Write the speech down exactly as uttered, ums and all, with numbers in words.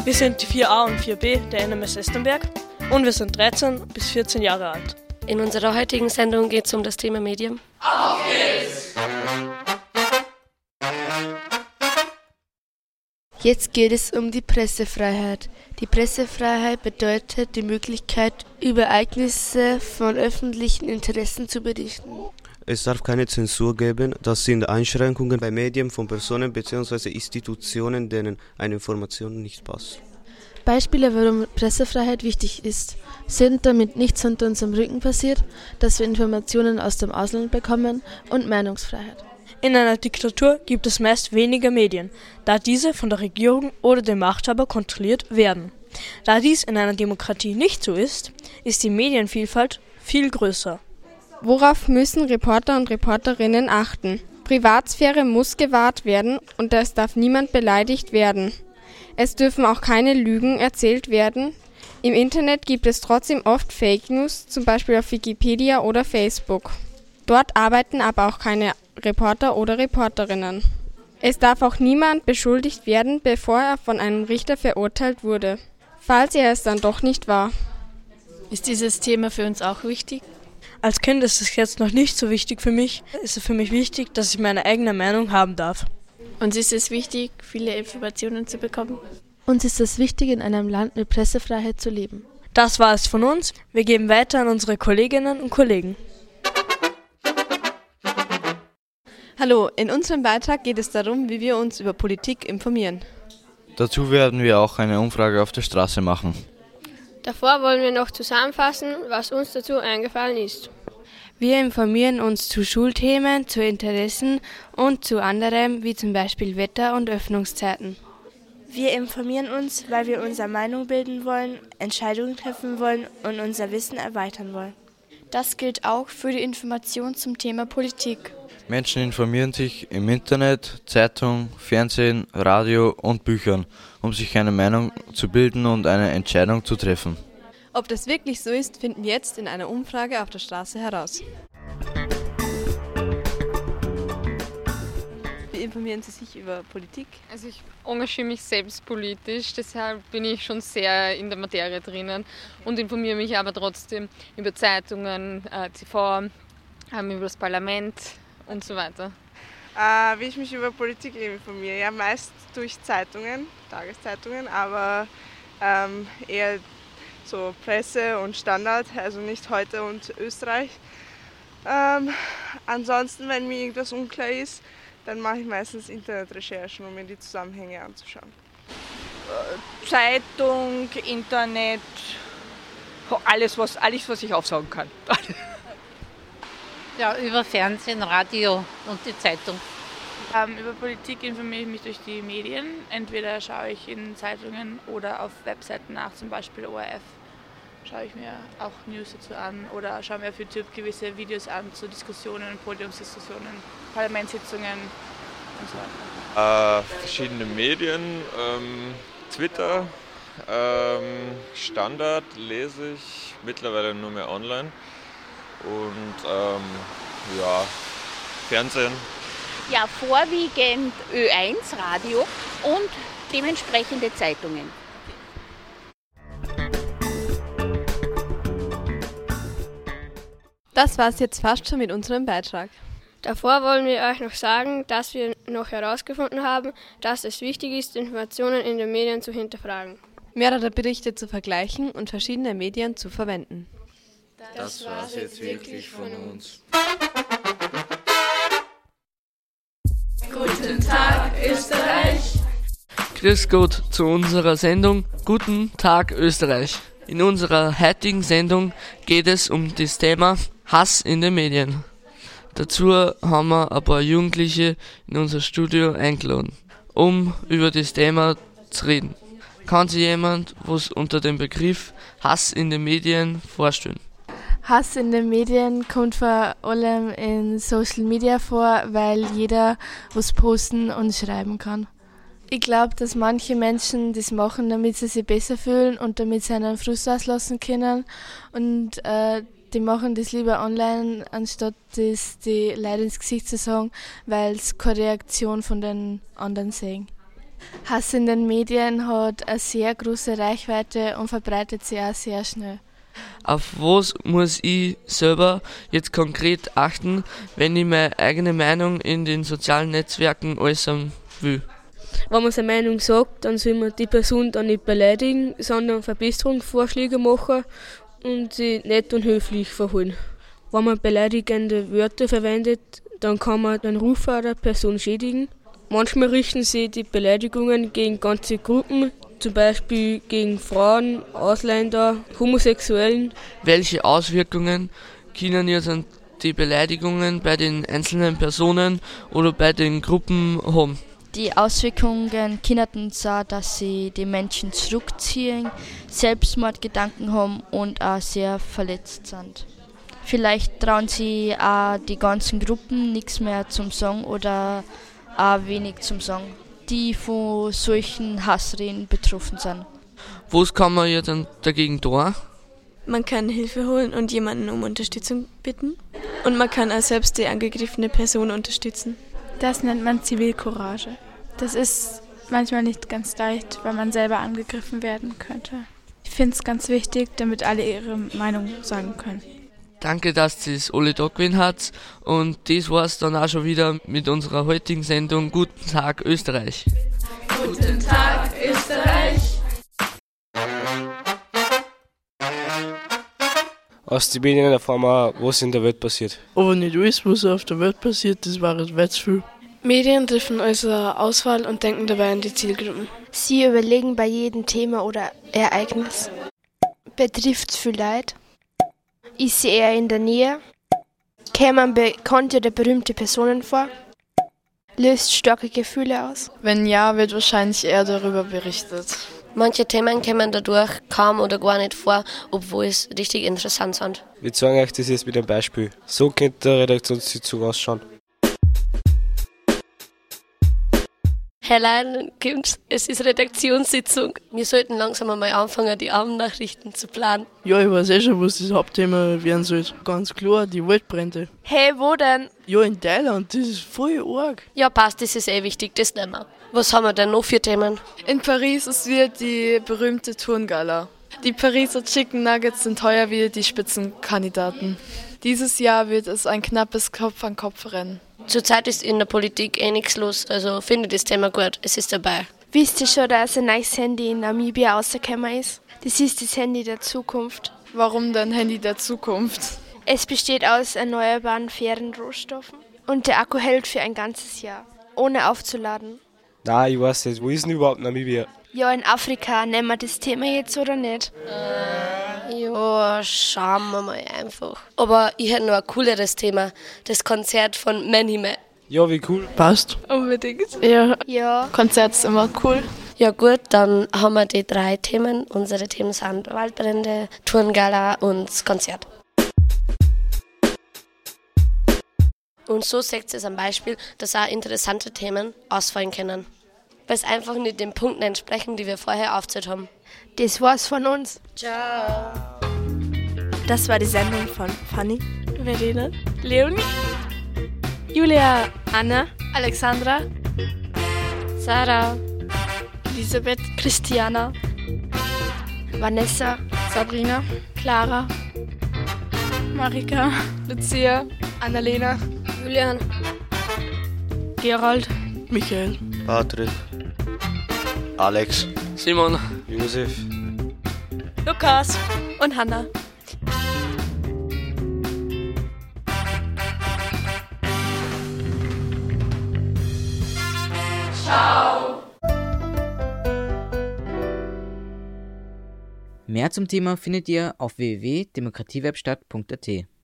Wir sind die vier a und vier b der N M S Estenberg und wir sind dreizehn bis vierzehn Jahre alt. In unserer heutigen Sendung geht es um das Thema Medien. Auf geht's! Jetzt geht es um die Pressefreiheit. Die Pressefreiheit bedeutet die Möglichkeit, über Ereignisse von öffentlichen Interessen zu berichten. Es darf keine Zensur geben. Das sind Einschränkungen bei Medien von Personen bzw. Institutionen, denen eine Information nicht passt. Beispiele, warum Pressefreiheit wichtig ist, sind, damit nichts hinter unserem Rücken passiert, dass wir Informationen aus dem Ausland bekommen und Meinungsfreiheit. In einer Diktatur gibt es meist weniger Medien, da diese von der Regierung oder dem Machthaber kontrolliert werden. Da dies in einer Demokratie nicht so ist, ist die Medienvielfalt viel größer. Worauf müssen Reporter und Reporterinnen achten? Privatsphäre muss gewahrt werden und es darf niemand beleidigt werden. Es dürfen auch keine Lügen erzählt werden. Im Internet gibt es trotzdem oft Fake News, zum Beispiel auf Wikipedia oder Facebook. Dort arbeiten aber auch keine Reporter oder Reporterinnen. Es darf auch niemand beschuldigt werden, bevor er von einem Richter verurteilt wurde, falls er es dann doch nicht war. Ist dieses Thema für uns auch wichtig? Als Kind ist es jetzt noch nicht so wichtig für mich. Es ist für mich wichtig, dass ich meine eigene Meinung haben darf. Uns ist es wichtig, viele Informationen zu bekommen. Uns ist es wichtig, in einem Land mit Pressefreiheit zu leben. Das war es von uns. Wir geben weiter an unsere Kolleginnen und Kollegen. Hallo, in unserem Beitrag geht es darum, wie wir uns über Politik informieren. Dazu werden wir auch eine Umfrage auf der Straße machen. Davor wollen wir noch zusammenfassen, was uns dazu eingefallen ist. Wir informieren uns zu Schulthemen, zu Interessen und zu anderem, wie zum Beispiel Wetter und Öffnungszeiten. Wir informieren uns, weil wir unsere Meinung bilden wollen, Entscheidungen treffen wollen und unser Wissen erweitern wollen. Das gilt auch für die Information zum Thema Politik. Menschen informieren sich im Internet, Zeitung, Fernsehen, Radio und Büchern, um sich eine Meinung zu bilden und eine Entscheidung zu treffen. Ob das wirklich so ist, finden wir jetzt in einer Umfrage auf der Straße heraus. Wie informieren Sie sich über Politik? Also ich engagiere mich selbst politisch, deshalb bin ich schon sehr in der Materie drinnen und informiere mich aber trotzdem über Zeitungen, äh, T V, ähm, über das Parlament und so weiter. Äh, wie ich mich über Politik informiere? Ja, meist durch Zeitungen, Tageszeitungen, aber ähm, eher so Presse und Standard, also nicht Heute und Österreich. Ähm, ansonsten, wenn mir irgendwas unklar ist, dann mache ich meistens Internetrecherchen, um mir die Zusammenhänge anzuschauen. Zeitung, Internet, alles was, alles, was ich aufsaugen kann. Ja, über Fernsehen, Radio und die Zeitung. Ähm, über Politik informiere ich mich durch die Medien. Entweder schaue ich in Zeitungen oder auf Webseiten nach, zum Beispiel O R F. Schaue ich mir auch News dazu an oder schaue mir auf YouTube gewisse Videos an zu Diskussionen, Podiumsdiskussionen, Parlamentssitzungen und so weiter. Äh, verschiedene Medien, ähm, Twitter, ähm, Standard lese ich mittlerweile nur mehr online. Und ähm, ja, Fernsehen. Ja, vorwiegend Ö eins Radio und dementsprechende Zeitungen. Das war es jetzt fast schon mit unserem Beitrag. Davor wollen wir euch noch sagen, dass wir noch herausgefunden haben, dass es wichtig ist, Informationen in den Medien zu hinterfragen. Mehrere Berichte zu vergleichen und verschiedene Medien zu verwenden. Das war's jetzt wirklich von uns. Guten Tag, Österreich! Grüß Gott zu unserer Sendung Guten Tag, Österreich. In unserer heutigen Sendung geht es um das Thema Hass in den Medien. Dazu haben wir ein paar Jugendliche in unser Studio eingeladen, um über das Thema zu reden. Kann sich jemand was unter dem Begriff Hass in den Medien vorstellen? Hass in den Medien kommt vor allem in Social Media vor, weil jeder was posten und schreiben kann. Ich glaube, dass manche Menschen das machen, damit sie sich besser fühlen und damit sie einen Frust auslassen können. Und äh, die machen das lieber online, anstatt das die Leute ins Gesicht zu sagen, weil sie keine Reaktion von den anderen sehen. Hass in den Medien hat eine sehr große Reichweite und verbreitet sich auch sehr schnell. Auf was muss ich selber jetzt konkret achten, wenn ich meine eigene Meinung in den sozialen Netzwerken äußern will? Wenn man seine Meinung sagt, dann soll man die Person dann nicht beleidigen, sondern Verbesserungsvorschläge machen und sie nett und höflich verhalten. Wenn man beleidigende Wörter verwendet, dann kann man den Ruf der Person schädigen. Manchmal richten sich die Beleidigungen gegen ganze Gruppen, zum Beispiel gegen Frauen, Ausländer, Homosexuellen. Welche Auswirkungen können jetzt die Beleidigungen bei den einzelnen Personen oder bei den Gruppen haben? Die Auswirkungen können sein, dass sie die Menschen zurückziehen, Selbstmordgedanken haben und auch sehr verletzt sind. Vielleicht trauen sie auch die ganzen Gruppen nichts mehr zum Sagen oder auch wenig zum Sagen, die von solchen Hassreden betroffen sind. Was kann man jetzt dagegen tun? Man kann Hilfe holen und jemanden um Unterstützung bitten. Und man kann auch selbst die angegriffene Person unterstützen. Das nennt man Zivilcourage. Das ist manchmal nicht ganz leicht, weil man selber angegriffen werden könnte. Ich finde es ganz wichtig, damit alle ihre Meinung sagen können. Danke, dass ihr es alle da gewesen habt. Und das war's dann auch schon wieder mit unserer heutigen Sendung Guten Tag Österreich. Guten Tag Österreich. Aus den Medien erfahren wir, was in der Welt passiert. Aber nicht alles, was auf der Welt passiert, das war weit zu viel. Medien treffen unsere Auswahl und denken dabei an die Zielgruppen. Sie überlegen bei jedem Thema oder Ereignis. Betrifft es viel Leid? Ist sie eher in der Nähe? Kämen bekannte oder berühmte Personen vor? Löst starke Gefühle aus? Wenn ja, wird wahrscheinlich eher darüber berichtet. Manche Themen kommen dadurch kaum oder gar nicht vor, obwohl es richtig interessant sind. Wir zeigen euch das jetzt mit einem Beispiel. So könnte eine Redaktionssitzung ausschauen. Hey Leute, es ist Redaktionssitzung. Wir sollten langsam einmal anfangen, die Abendnachrichten zu planen. Ja, ich weiß eh schon, was das Hauptthema werden soll. Ganz klar, die Waldbrände. Hey, wo denn? Ja, in Thailand, das ist voll arg. Ja, passt, das ist eh wichtig, das nehmen wir. Was haben wir denn noch für Themen? In Paris ist wieder die berühmte Turngala. Die Pariser Chicken Nuggets sind heuer wieder die Spitzenkandidaten. Dieses Jahr wird es ein knappes Kopf-an-Kopf-Rennen. Zurzeit ist in der Politik eh nichts los, also finde ich das Thema gut, es ist dabei. Wisst ihr schon, dass ein neues Handy in Namibia rausgekommen ist? Das ist das Handy der Zukunft. Warum denn Handy der Zukunft? Es besteht aus erneuerbaren, fairen Rohstoffen und der Akku hält für ein ganzes Jahr, ohne aufzuladen. Nein, ich weiß nicht, wo ist denn überhaupt Namibia? Ja, in Afrika, nehmen wir das Thema jetzt oder nicht? Äh, ja, schauen wir mal einfach. Aber ich hätte noch ein cooleres Thema, das Konzert von Manime. Ja, wie cool. Passt. Unbedingt. Ja. Ja. Konzert ist immer cool. Ja gut, dann haben wir die drei Themen. Unsere Themen sind Waldbrände, Turngala und das Konzert. Und so seht ihr es am Beispiel, dass auch interessante Themen ausfallen können. Weil es einfach nicht den Punkten entsprechen, die wir vorher aufgezählt haben. Das war's von uns. Ciao. Das war die Sendung von Fanny, Verena, Leonie, Julia, Anna, Alexandra, Sarah, Elisabeth, Christiana, Vanessa, Sabrina, Clara, Marika, Lucia, Annalena, Julian, Gerald, Michael, Patrick, Alex, Simon, Josef, Lukas und Hanna. Ciao! Mehr zum Thema findet ihr auf w w w punkt demokratiewerkstatt punkt a t.